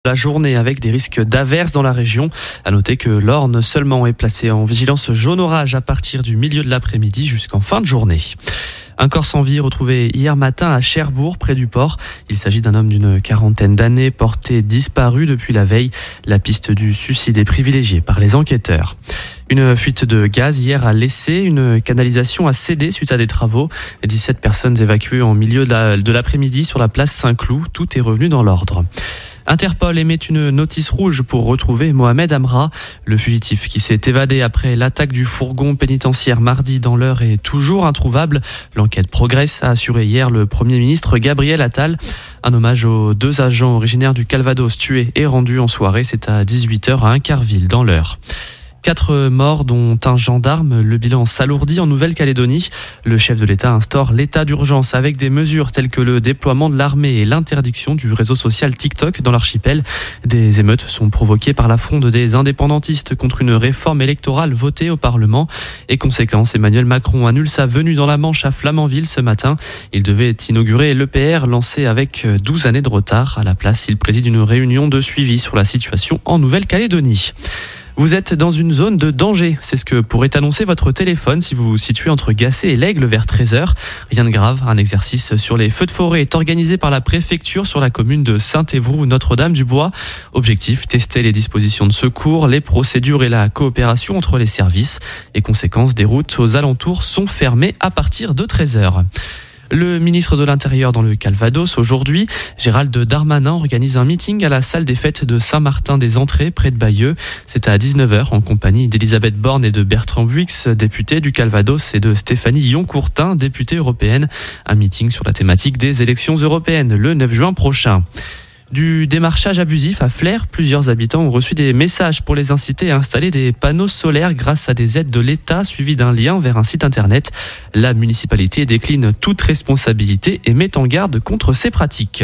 La journée avec des risques d'averses dans la région. À noter que l'Orne seulement est placé en vigilance jaune orage à partir du milieu de l'après-midi jusqu'en fin de journée. Un corps sans vie retrouvé hier matin à Cherbourg, près du port. Il s'agit d'un homme d'une quarantaine d'années porté disparu depuis la veille. La piste du suicide est privilégiée par les enquêteurs. Une fuite de gaz hier a laissé une canalisation à céder suite à des travaux. 17 personnes évacuées en milieu de l'après-midi sur la place Saint-Cloud. Tout est revenu dans l'ordre. Interpol émet une notice rouge pour retrouver Mohamed Amra. Le fugitif qui s'est évadé après l'attaque du fourgon pénitentiaire mardi dans l'Eure est toujours introuvable. L'enquête progresse, a assuré hier le Premier ministre Gabriel Attal. Un hommage aux 2 agents originaires du Calvados tués et rendus en soirée. C'est à 18h à Incarville dans l'Eure. 4 morts, dont un gendarme. Le bilan s'alourdit en Nouvelle-Calédonie. Le chef de l'État instaure l'état d'urgence avec des mesures telles que le déploiement de l'armée et l'interdiction du réseau social TikTok dans l'archipel. Des émeutes sont provoquées par la fronde des indépendantistes contre une réforme électorale votée au Parlement. Et conséquence, Emmanuel Macron annule sa venue dans la Manche à Flamanville ce matin. Il devait inaugurer l'EPR lancé avec 12 années de retard. À la place, il préside une réunion de suivi sur la situation en Nouvelle-Calédonie. Vous êtes dans une zone de danger, c'est ce que pourrait annoncer votre téléphone si vous vous situez entre Gacé et l'Aigle vers 13h. Rien de grave, un exercice sur les feux de forêt est organisé par la préfecture sur la commune de Saint-Évroult-Notre-Dame-du-Bois. Objectif, tester les dispositions de secours, les procédures et la coopération entre les services. Les conséquences des routes aux alentours sont fermées à partir de 13h. Le ministre de l'Intérieur dans le Calvados, aujourd'hui, Gérald Darmanin organise un meeting à la salle des fêtes de Saint-Martin-des-Entrées, près de Bayeux. C'est à 19h en compagnie d'Elisabeth Borne et de Bertrand Buix, député du Calvados, et de Stéphanie Yon-Courtin, députée européenne. Un meeting sur la thématique des élections européennes le 9 juin prochain. Du démarchage abusif à Flers, plusieurs habitants ont reçu des messages pour les inciter à installer des panneaux solaires grâce à des aides de l'État suivies d'un lien vers un site internet. La municipalité décline toute responsabilité et met en garde contre ces pratiques.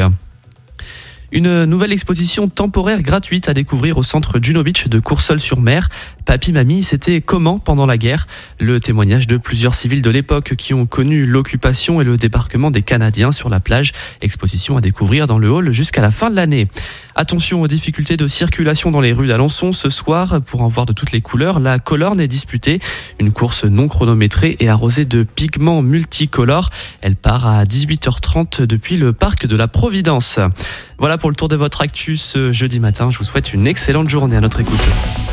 Une nouvelle exposition temporaire gratuite à découvrir au centre Juno Beach de Courseulles-sur-Mer. Papy Mamie, c'était comment pendant la guerre ? Le témoignage de plusieurs civils de l'époque qui ont connu l'occupation et le débarquement des Canadiens sur la plage. Exposition à découvrir dans le hall jusqu'à la fin de l'année. Attention aux difficultés de circulation dans les rues d'Alençon ce soir. Pour en voir de toutes les couleurs, la Colorne est disputée. Une course non chronométrée et arrosée de pigments multicolores. Elle part à 18h30 depuis le parc de la Providence. Voilà pour le tour de votre actu ce jeudi matin. Je vous souhaite une excellente journée à notre écoute.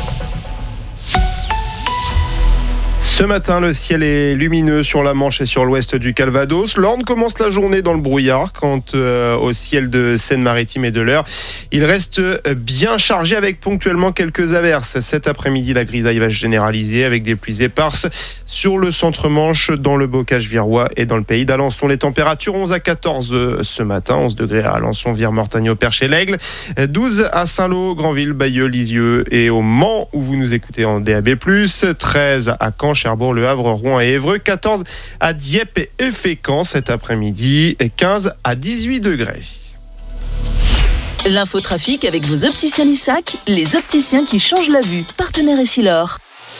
Ce matin, le ciel est lumineux sur la Manche et sur l'ouest du Calvados. L'Orne commence la journée dans le brouillard. Quant au ciel de Seine-Maritime et de l'Eure, il reste bien chargé avec ponctuellement quelques averses. Cet après-midi, la grisaille va se généraliser avec des pluies éparses sur le centre-Manche, dans le bocage virois et dans le pays d'Alençon. Les températures 11 à 14 ce matin, 11 degrés à Alençon, Vire-Mortagne, Perche et l'Aigle, 12 à Saint-Lô, Granville, Bayeux, Lisieux et au Mans où vous nous écoutez en DAB+, 13 à Caen, Cherbourg, Le Havre, Rouen et Évreux, 14 à Dieppe et Fécamp cet après-midi, et 15 à 18 degrés. L'infotrafic avec vos opticiens Lissac, les opticiens qui changent la vue. Partenaire Essilor.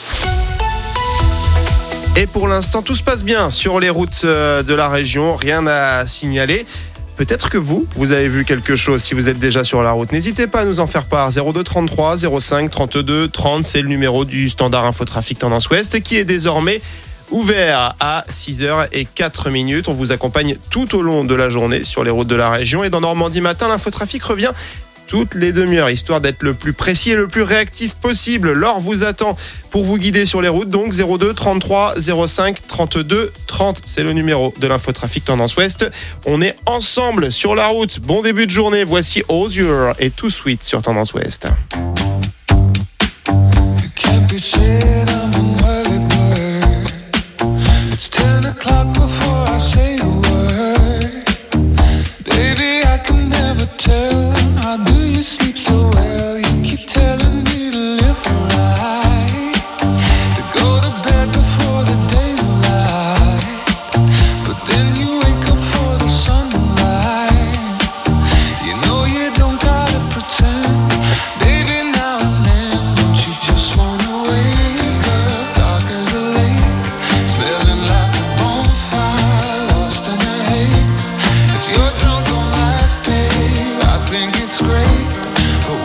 Et pour l'instant, tout se passe bien sur les routes de la région, rien à signaler. Peut-être que vous avez vu quelque chose si vous êtes déjà sur la route. N'hésitez pas à nous en faire part. 02 33 05 32 30, c'est le numéro du standard Infotrafic Tendance Ouest qui est désormais ouvert à 6h04. On vous accompagne tout au long de la journée sur les routes de la région. Et dans Normandie Matin, l'Infotrafic revient toutes les demi-heures, histoire d'être le plus précis et le plus réactif possible. Laure vous attend pour vous guider sur les routes, donc 02 33 05 32 30, c'est le numéro de l'Infotrafic Tendance Ouest. On est ensemble sur la route. Bon début de journée, voici Ozure et Too Sweet sur Tendance Ouest. It's 10 o'clock before I say a word. Baby, I can never tell. How do you sleep so well? You keep telling me to live right, to go to bed before the daylight, but then you wake up for the sunrise. You know you don't gotta pretend. Baby, now and then, don't you just wanna wake up dark as a lake, smelling like a bonfire, lost in a haze. If you're drunk on life, babe, I think it's great, but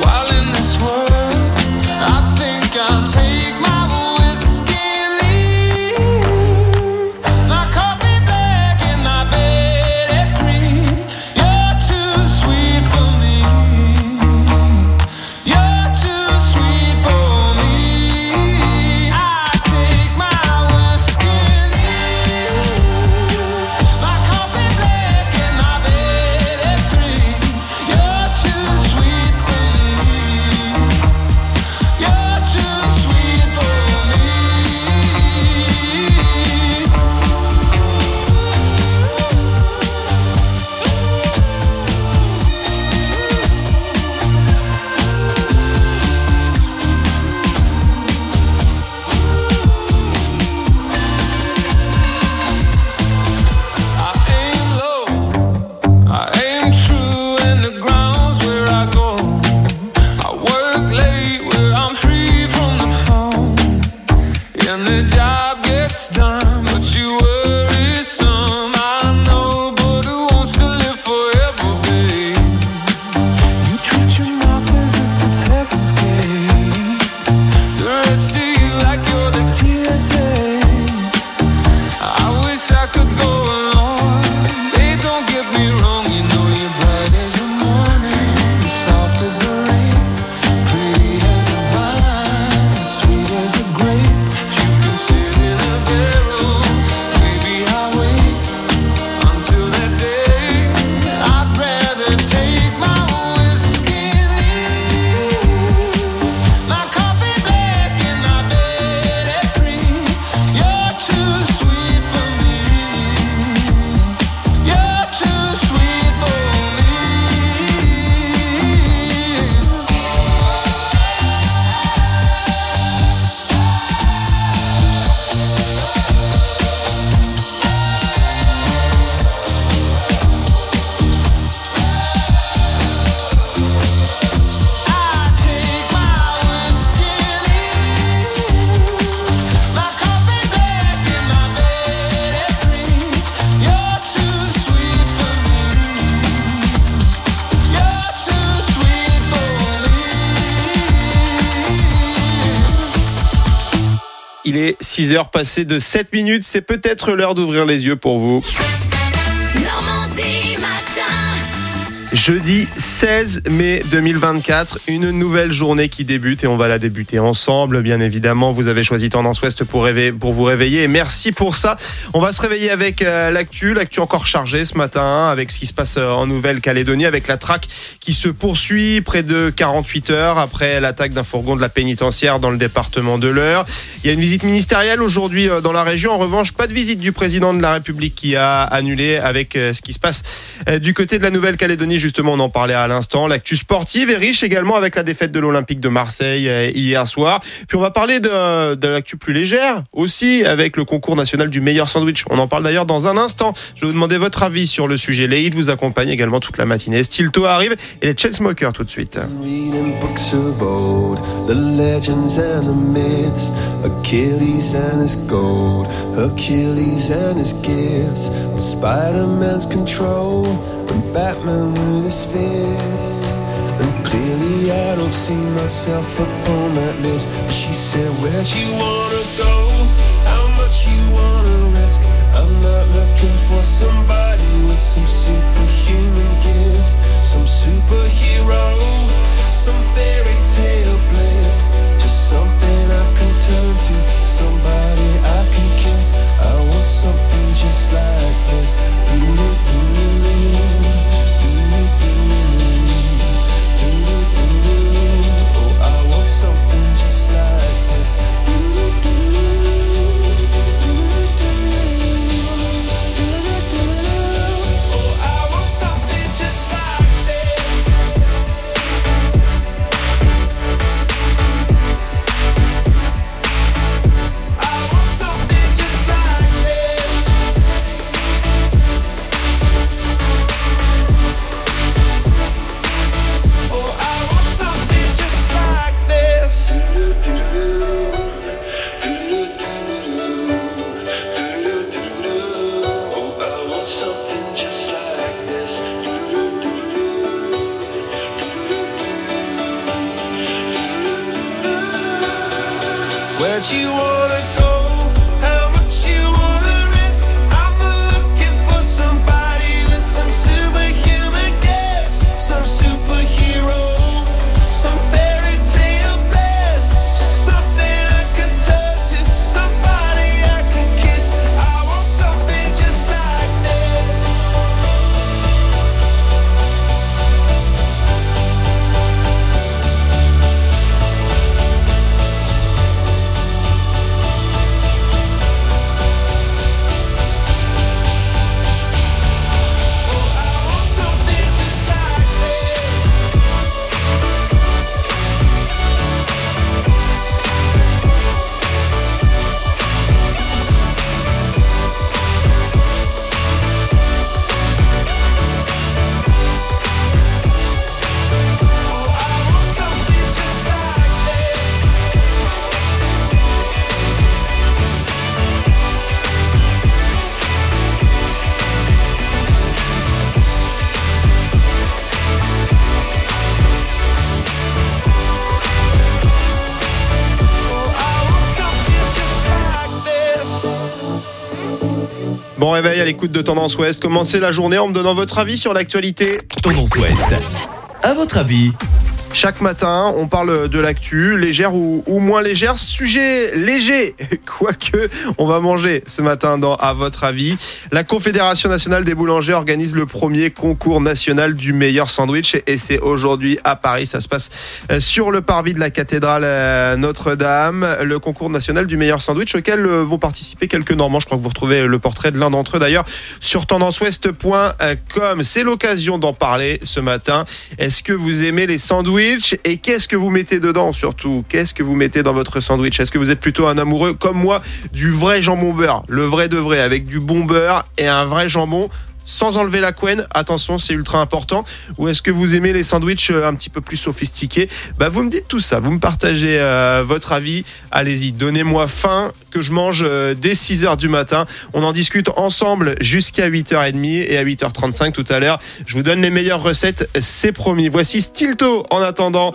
Il est 6h passé de 7 minutes. C'est peut-être l'heure d'ouvrir les yeux pour vous. Normandie matin. Jeudi 16 mai 2024, une nouvelle journée qui débute et on va la débuter ensemble. Bien évidemment, vous avez choisi Tendance Ouest pour vous réveiller et merci pour ça. On va se réveiller avec l'actu encore chargée ce matin, avec ce qui se passe en Nouvelle-Calédonie, avec la traque qui se poursuit près de 48 heures après l'attaque d'un fourgon de la pénitentiaire dans le département de l'Eure. Il y a une visite ministérielle aujourd'hui dans la région. En revanche, pas de visite du président de la République qui a annulé avec ce qui se passe du côté de la Nouvelle-Calédonie. Justement, on en parlait à l'instant. L'actu sportive est riche également avec la défaite de l'Olympique de Marseille hier soir. Puis on va parler de l'actu plus légère aussi avec le concours national du meilleur sandwich. On en parle d'ailleurs dans un instant. Je vais vous demander votre avis sur le sujet. Les hits vous accompagnent également toute la matinée. Stilto arrive et les Chainsmokers tout de suite. Reading books of old, the legends and the myths, Achilles and his gold, Achilles and his gifts, Spider-Man's control, and Batman with his fists. And clearly I don't see myself upon that list. But she said, where'd you wanna go? How much you wanna risk? I'm not looking for somebody with some superhuman gifts, some superhero, some fairy tale bliss, just something I can turn to, somebody I can kiss. I want something just like this. Oh, I want something just like this. Oh, I want something just like this. I want something just like this. Oh, I want something just like this. Oh, I want something just like this. Where'd you wanna go? How much you wanna risk? I'm not looking for somebody with some superhuman gifts, some superhero, some fairy tale bliss, just something I can turn to, somebody I can kiss. I want something just like this. Oh, I want something just like this. Oh, I want something just like this. Oh, I want something just like this. Bon réveil à l'écoute de Tendance Ouest. Commencez la journée en me donnant votre avis sur l'actualité. Tendance Ouest. À votre avis, Chaque matin, on parle de l'actu, légère ou moins légère. Sujet léger, quoique on va manger ce matin dans À votre avis. La Confédération nationale des boulangers organise le premier concours national du meilleur sandwich et c'est aujourd'hui à Paris. Ça se passe sur le parvis de la cathédrale Notre-Dame. Le concours national du meilleur sandwich auquel vont participer quelques Normands. Je crois que vous retrouvez le portrait de l'un d'entre eux d'ailleurs sur tendanceouest.com. C'est l'occasion d'en parler ce matin. Est-ce que vous aimez les sandwichs et qu'est-ce que vous mettez dedans surtout? Qu'est-ce que vous mettez dans votre sandwich? Est-ce que vous êtes plutôt un amoureux comme moi du vrai jambon beurre, le vrai de vrai avec du bon beurre et un vrai jambon sans enlever la couenne, attention c'est ultra important, ou est-ce que vous aimez les sandwichs un petit peu plus sophistiqués? Vous me dites tout ça, vous me partagez votre avis, allez-y, donnez-moi faim que je mange dès 6h du matin, on en discute ensemble jusqu'à 8h30 et à 8h35 tout à l'heure, je vous donne les meilleures recettes, c'est promis. Voici Stilto en attendant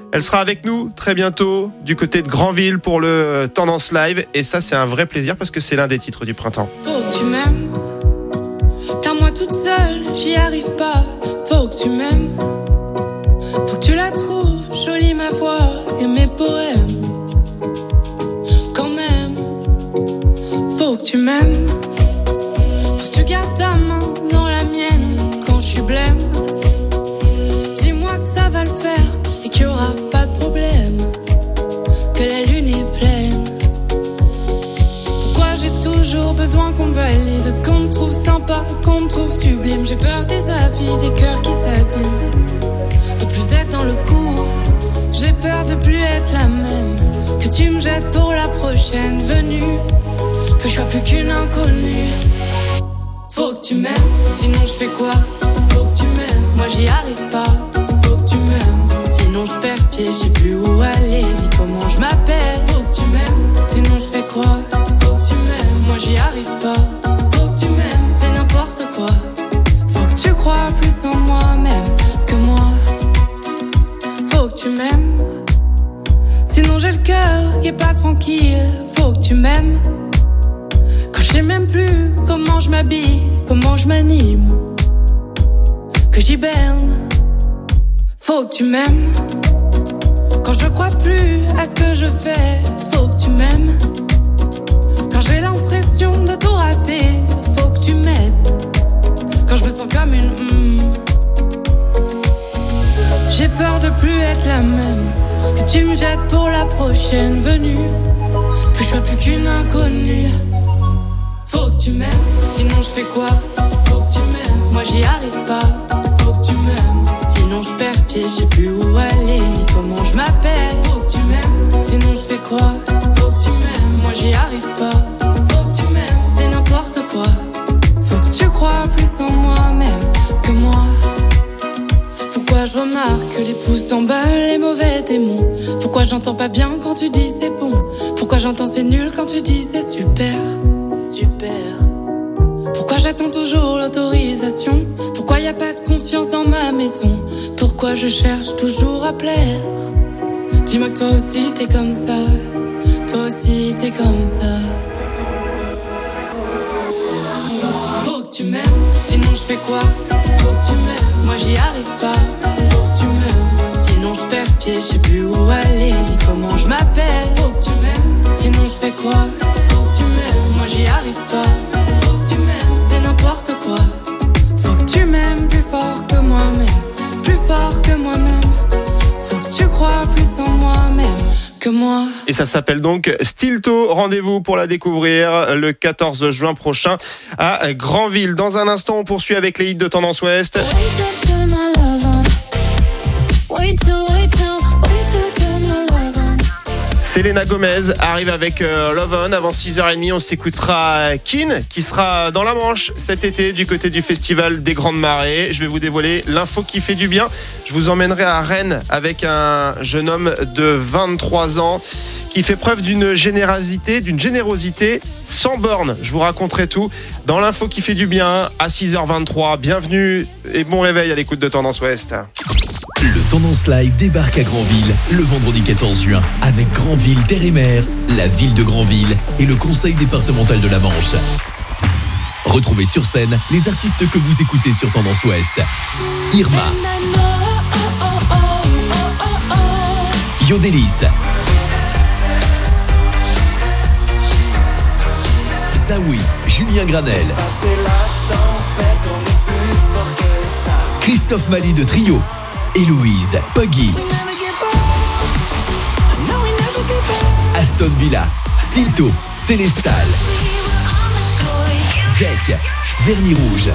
Elle sera avec nous très bientôt du côté de Granville pour le Tendance Live. Et ça, c'est un vrai plaisir parce que c'est l'un des titres du printemps. Faut que tu m'aimes, car moi toute seule, j'y arrive pas. Faut que tu m'aimes, faut que tu la trouves jolie ma voix et mes poèmes. Quand même, faut que tu m'aimes, faut que tu gardes ta main dans la mienne quand je suis blême. Dis-moi que ça va le faire et qu'il y aura pas de problème, que la lune est pleine. Pourquoi j'ai toujours besoin qu'on me valide, qu'on me trouve sympa, qu'on me trouve sublime. J'ai peur des avis, des cœurs qui s'abîment, de plus être dans le coup. J'ai peur de plus être la même, que tu me jettes pour la prochaine venue, que je sois plus qu'une inconnue. Faut que tu m'aimes, sinon je fais quoi? Faut que tu m'aimes, moi j'y arrive pas. Faut que tu m'aimes, sinon je perds pied, je sais plus où aller, ni comment je m'appelle. Faut que tu m'aimes, sinon je fais quoi? Faut que tu m'aimes, moi j'y arrive pas. Faut que tu m'aimes, c'est n'importe quoi. Faut que tu crois plus en moi-même que moi. Faut que tu m'aimes, sinon j'ai le cœur qui est pas tranquille. Faut que tu m'aimes, quand je sais même plus comment je m'habille, comment je m'anime, que j'hiberne. Faut que tu m'aimes, quand je crois plus à ce que je fais. Faut que tu m'aimes, quand j'ai l'impression de tout rater. Faut que tu m'aides, quand je me sens comme une J'ai peur de plus être la même, que tu me jettes pour la prochaine venue, que je sois plus qu'une inconnue. Faut que tu m'aimes, sinon je fais quoi? Faut que tu m'aimes, moi j'y arrive pas. Faut que tu m'aimes, sinon je perds pied, je sais plus où aller, ni comment je m'appelle. Faut que tu m'aimes, sinon je fais quoi? Faut que tu m'aimes, moi j'y arrive pas. Faut que tu m'aimes, c'est n'importe quoi. Faut que tu crois plus en moi-même que moi. Pourquoi je remarque les pouces en bas, les mauvais démons? Pourquoi j'entends pas bien quand tu dis c'est bon? Pourquoi j'entends c'est nul quand tu dis c'est super? C'est super. Pourquoi j'attends toujours l'autorisation? Pourquoi y a pas de confiance dans ma maison? Pourquoi je cherche toujours à plaire? Dis-moi que toi aussi t'es comme ça. Toi aussi t'es comme ça. Faut que tu m'aimes, sinon je fais quoi? Faut que tu m'aimes, moi j'y arrive pas. Faut que tu m'aimes, sinon je perds pied, je sais plus où aller, ni comment je m'appelle. Faut que tu m'aimes, sinon je fais quoi? Faut que tu m'aimes, moi j'y arrive pas. Faut que tu m'aimes, c'est n'importe quoi. Faut que tu m'aimes plus fort que moi-même, plus fort que moi-même. Faut que tu crois plus en moi-même que moi. Et ça s'appelle donc Stilto. Rendez-vous pour la découvrir le 14 juin prochain à Granville. Dans un instant, on poursuit avec les hits de Tendance Ouest. Selena Gomez arrive avec Love On. Avant 6h30, on s'écoutera Keane qui sera dans la Manche cet été du côté du festival des Grandes Marées. Je vais vous dévoiler l'info qui fait du bien. Je vous emmènerai à Rennes avec un jeune homme de 23 ans qui fait preuve d'une générosité sans borne. Je vous raconterai tout dans l'info qui fait du bien à 6h23. Bienvenue et bon réveil à l'écoute de Tendance Ouest. Le Tendance Live débarque à Granville le vendredi 14 juin avec Granville Terre et Mer, la ville de Granville et le conseil départemental de la Manche. Retrouvez sur scène les artistes que vous écoutez sur Tendance Ouest. Irma, Yodelis, Zawi, Julien Granel, Christophe Mali de Trio, Héloïse, Puggy, Aston Villa, Stilto, Célestal, Jack, Vernis Rouge.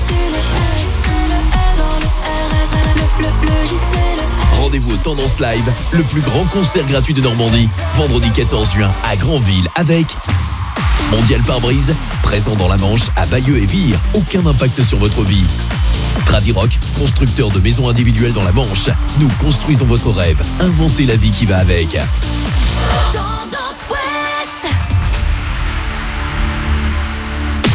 Rendez-vous au Tendance Live, le plus grand concert gratuit de Normandie, vendredi 14 juin à Granville avec Mondial Pare-Brise, présent dans la Manche à Bayeux et Vire. Aucun impact sur votre vie. Tradirock, constructeur de maisons individuelles dans la Manche. Nous construisons votre rêve. Inventez la vie qui va avec. Tendance Ouest.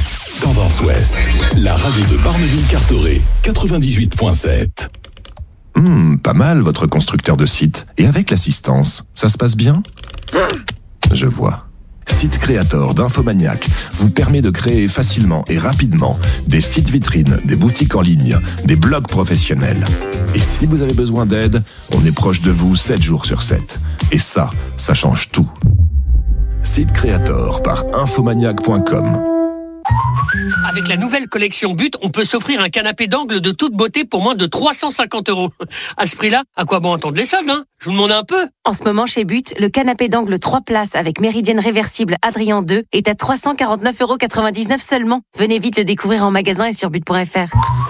Tendance Ouest, la radio de Barneville-Carteret, 98.7. Pas mal votre constructeur de site. Et avec l'assistance, ça se passe bien ? Je vois. Site Creator d'Infomaniac vous permet de créer facilement et rapidement des sites vitrines, des boutiques en ligne, des blogs professionnels. Et si vous avez besoin d'aide, on est proche de vous 7 jours sur 7. Et ça change tout. Site Creator par infomaniac.com. Avec la nouvelle collection But, on peut s'offrir un canapé d'angle de toute beauté pour moins de 350 €. À ce prix-là, à quoi bon attendre les soldes, hein ? Je vous demande un peu. En ce moment, chez But, le canapé d'angle 3 places avec méridienne réversible Adrien 2 est à 349,99 € seulement. Venez vite le découvrir en magasin et sur but.fr.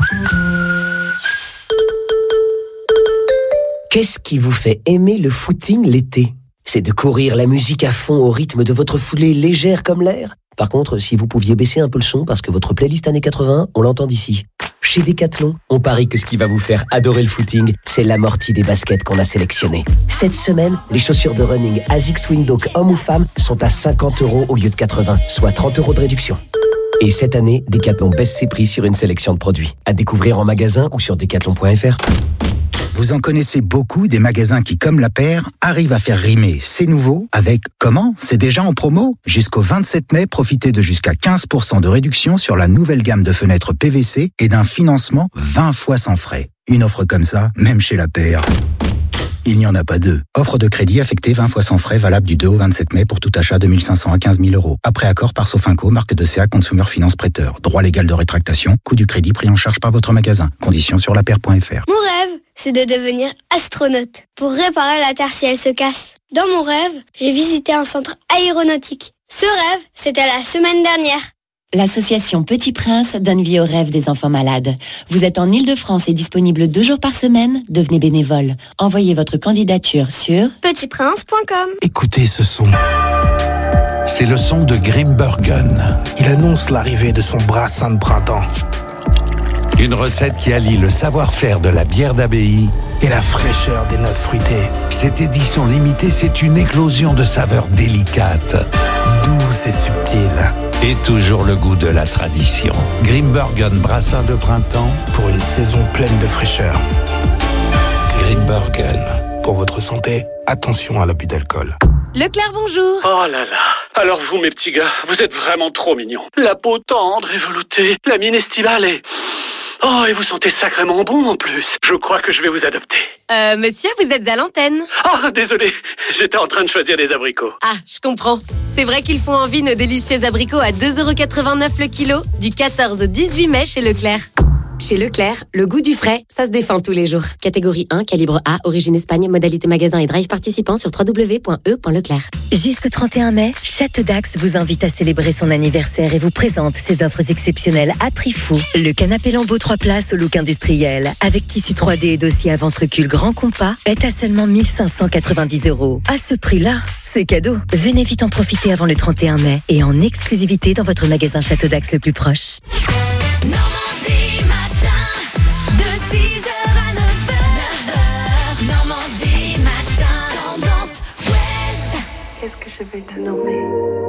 Qu'est-ce qui vous fait aimer le footing l'été ? C'est de courir la musique à fond au rythme de votre foulée légère comme l'air ? Par contre, si vous pouviez baisser un peu le son parce que votre playlist années 80, on l'entend d'ici. Chez Decathlon, on parie que ce qui va vous faire adorer le footing, c'est l'amorti des baskets qu'on a sélectionnées. Cette semaine, les chaussures de running ASICS Windhoek hommes ou femmes sont à 50 € au lieu de 80, soit 30 € de réduction. Et cette année, Decathlon baisse ses prix sur une sélection de produits. À découvrir en magasin ou sur decathlon.fr. Vous en connaissez beaucoup des magasins qui, comme La Paire, arrivent à faire rimer c'est nouveau avec comment ? C'est déjà en promo ? Jusqu'au 27 mai, profitez de jusqu'à 15% de réduction sur la nouvelle gamme de fenêtres PVC et d'un financement 20 fois sans frais. Une offre comme ça, même chez La Paire, il n'y en a pas deux. Offre de crédit affectée 20 fois sans frais, valable du 2 au 27 mai pour tout achat de 1 500 à 15 000 €. Après accord par Sofinco, marque de CA Consumer Finance Prêteur. Droit légal de rétractation, coût du crédit pris en charge par votre magasin. Conditions sur lapaire.fr. Mon rêve, c'est de devenir astronaute pour réparer la Terre si elle se casse. Dans mon rêve, j'ai visité un centre aéronautique. Ce rêve, c'était la semaine dernière. L'association Petit Prince donne vie aux rêves des enfants malades. Vous êtes en Ile-de-France et disponible 2 jours par semaine. Devenez bénévole. Envoyez votre candidature sur petitprince.com. Écoutez ce son. C'est le son de Grimbergen. Il annonce l'arrivée de son brassin de printemps. Une recette qui allie le savoir-faire de la bière d'abbaye et la fraîcheur des notes fruitées. Cette édition limitée, c'est une éclosion de saveurs délicates, douces et subtiles. Et toujours le goût de la tradition. Grimbergen brassin de printemps pour une saison pleine de fraîcheur. Grimbergen. Pour votre santé, attention à l'abus d'alcool. Leclerc, bonjour. Oh là là. Alors vous, mes petits gars, vous êtes vraiment trop mignons. La peau tendre et veloutée, la mine estivale et... Oh, et vous sentez sacrément bon en plus. Je crois que je vais vous adopter. Monsieur, vous êtes à l'antenne. Ah, désolé, j'étais en train de choisir des abricots. Ah, je comprends. C'est vrai qu'ils font envie nos délicieux abricots à 2,89 € le kilo, du 14 au 18 mai chez Leclerc. Chez Leclerc, le goût du frais, ça se défend tous les jours. Catégorie 1, calibre A, origine Espagne, modalité magasin et drive participant sur www.e.leclerc. Jusqu'au 31 mai, Château d'Axe vous invite à célébrer son anniversaire et vous présente ses offres exceptionnelles à prix fou. Le canapé Lambeau 3 places au look industriel, avec tissu 3D et dossier avance-recul grand compas, est à seulement 1 590 €. À ce prix-là, c'est cadeau. Venez vite en profiter avant le 31 mai et en exclusivité dans votre magasin Château d'Axe le plus proche. Normandie matin, de 6h à 9h. Normandie matin, tendance ouest. Qu'est-ce que je vais te nommer?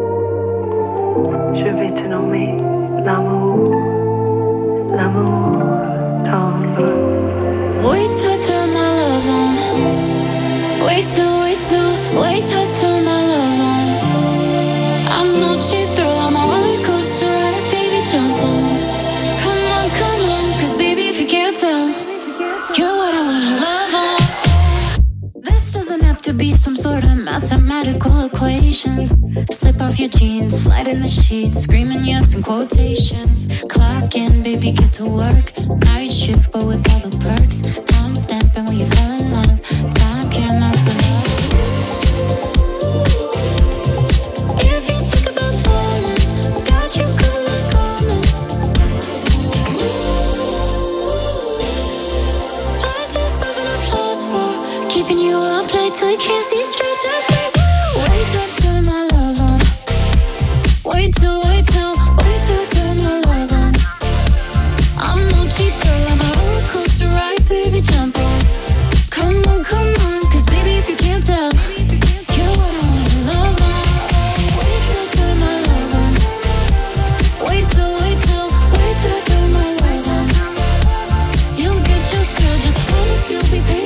Je vais te nommer l'amour, l'amour tendre. Wait till turn my love on. Wait till turn my love on. I'm no cheap thrill, I'm a roller coaster ride, baby, jump on. Come on, 'cause baby, if you can't tell, you're what I wanna love on. This doesn't have to be some sort of mathematical equation. Slip off your jeans, slide in the sheets, screaming yes in quotations. Clock in, baby, get to work. Night shift, but with all the perks. Time stamping when you fell in love. Time can't mess with us. If you think about falling, got you covered like almonds. I deserve an applause for keeping you up late till you can't see straight. Just wait till turn my love on. Wait till turn my love on. I'm no cheap girl, I'm a roller coaster ride, baby, jump on. Come on, 'cause baby, if you can't tell, you're what I wanna love on. Wait till turn my love on. Wait till turn my love on. You'll get your thrill, just promise you'll be patient.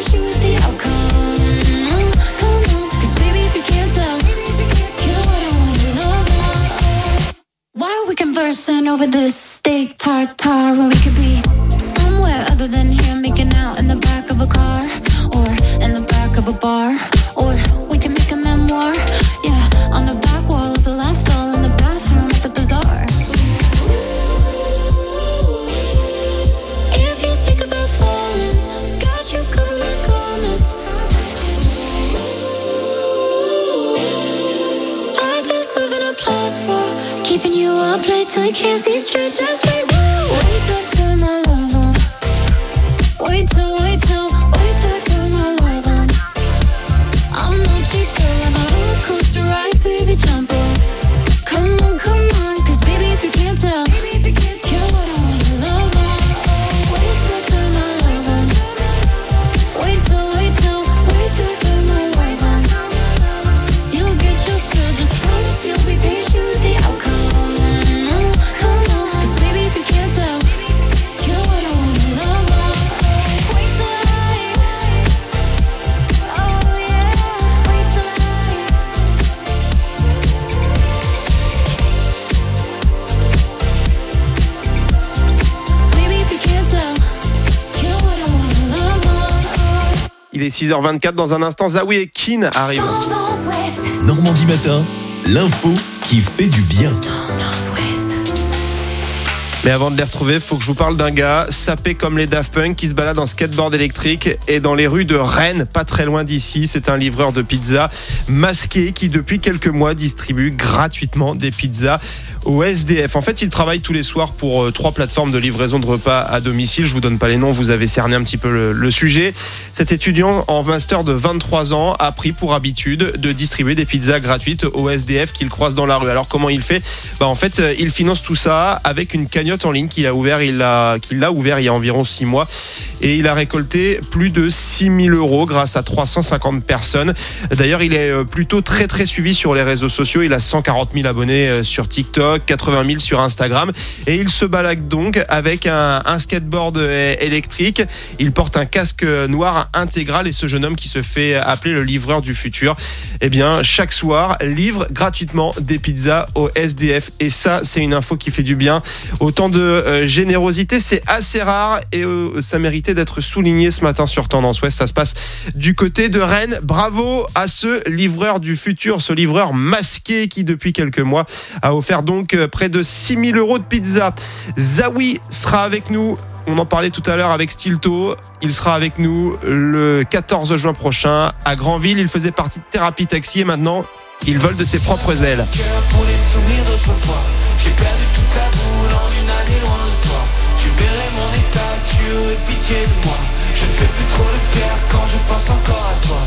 fussing over this steak tartare when we could be somewhere other than here, making out in the back of a car or in the back of a bar, or we can make a memoir, yeah, on the back wall of the last stall in the bathroom at the bazaar. If you think about falling, got you covered like garments. I deserve an applause for keeping you up late till you can't see straight. Just wait till I turn my love on. Wait till I turn my love on. I'm no cheap girl, I'm a roller coaster ride, baby, jump on. Come on, 'cause baby, if you can't tell, you're what I wanna love on. Wait till I turn my love on. Wait till I turn my love on. You'll get your fill, just promise you'll be patient with the outcome. Come on, 'cause baby, if you can't tell, you're what I wanna love on. Wait till oh yeah, wait till baby, if you can't tell, you're what I wanna love on. Il est 6h24, dans un instant, Zawi et Keane arrivent. Normandie Matin, l'info qui fait du bien. Mais avant de les retrouver, il faut que je vous parle d'un gars sapé comme les Daft Punk qui se balade en skateboard électrique et dans les rues de Rennes, pas très loin d'ici. C'est un livreur de pizza masqué qui depuis quelques mois distribue gratuitement des pizzas au SDF. En fait, il travaille tous les soirs pour 3 plateformes de livraison de repas à domicile. Je vous donne pas les noms, vous avez cerné un petit peu le sujet. Cet étudiant en master de 23 ans a pris pour habitude de distribuer des pizzas gratuites au SDF qu'il croise dans la rue. Alors comment il fait ? En fait, il finance tout ça avec une cagnotte en ligne qu'il a ouvert il y a environ 6 mois et il a récolté plus de 6 000 € grâce à 350 personnes. D'ailleurs, il est plutôt très très suivi sur les réseaux sociaux. Il a 140 000 abonnés sur TikTok, 80 000 sur Instagram et il se balade donc avec un skateboard électrique. Il porte un casque noir intégral et ce jeune homme qui se fait appeler le livreur du futur, eh bien chaque soir livre gratuitement des pizzas au SDF et ça c'est une info qui fait du bien. Autant de générosité, c'est assez rare et ça méritait d'être souligné ce matin sur Tendance Ouest. Ça se passe du côté de Rennes. Bravo à ce livreur du futur, ce livreur masqué qui depuis quelques mois a offert donc près de 6 000 € de pizza. Zawi sera avec nous. On en parlait tout à l'heure avec Stilto. Il sera avec nous le 14 juin prochain à Granville. Il faisait partie de Thérapie Taxi et maintenant il vole de ses propres ailes. Pour les souvenirs d'autrefois, j'ai perdu toute la boule en une année loin de toi. Tu verrais mon état, tu aurais pitié de moi. Je ne fais plus trop le fier quand je pense encore à toi.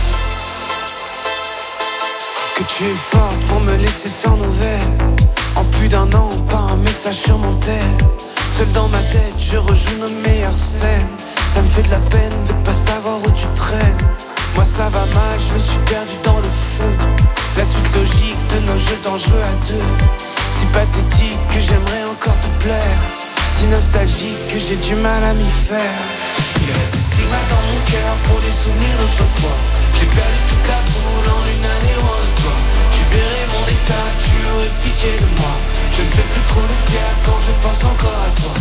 Que tu es forte pour me laisser sans nouvelles. En plus d'un an, pas un message sur mon tel. Seul dans ma tête, je rejoue nos meilleures scènes. Ça me fait de la peine de pas savoir où tu traînes. Moi ça va mal, je me suis perdu dans le feu. La suite logique de nos jeux dangereux à deux. Si pathétique que j'aimerais encore te plaire. Si nostalgique que j'ai du mal à m'y faire. Il reste si mal dans mon cœur pour les souvenirs d'autrefois. J'ai perdu toute la boule en une année loin de toi. Tu verrais mon état, tu aurais pitié de moi. Je ne fais plus trop le fier quand je pense encore à toi.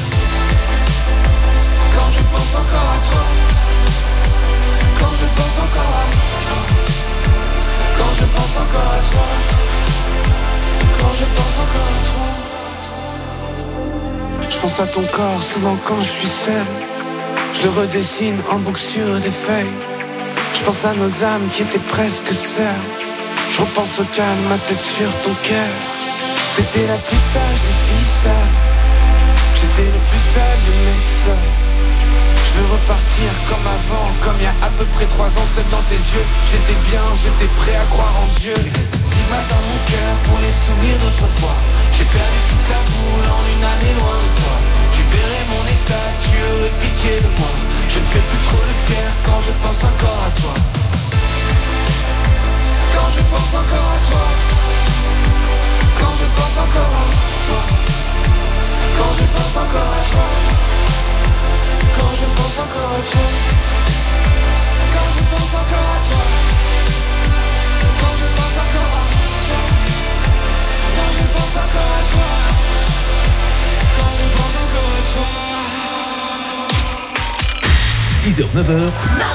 Quand je pense encore à toi. Quand je pense encore à toi. Quand je pense encore à toi. Quand je pense encore à toi. Je pense à ton corps souvent quand je suis seul. Je le redessine en boucle sur des feuilles. Je pense à nos âmes qui étaient presque sœurs. Je repense au calme, ma tête sur ton cœur. T'étais la plus sage des filles seules. J'étais le plus seul des mecs seuls. Je veux repartir comme avant, comme il y a à peu près 3 ans, seul dans tes yeux. J'étais bien, j'étais prêt à croire en Dieu. Il reste si mal dans mon cœur pour les souvenirs d'autrefois. J'ai perdu toute la boule en une année loin de toi. Tu verrais mon état, tu aurais pitié de moi. Je ne fais plus trop le fier quand je pense encore à toi. Quand je pense encore à toi. Quand je pense encore à toi. Quand je pense encore à toi. Quand je pense encore à toi. Quand je pense encore à toi. Quand je pense encore à toi. Quand je pense encore à toi. 6h, 9h.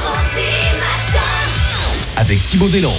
Avec Thibaut Deslandes.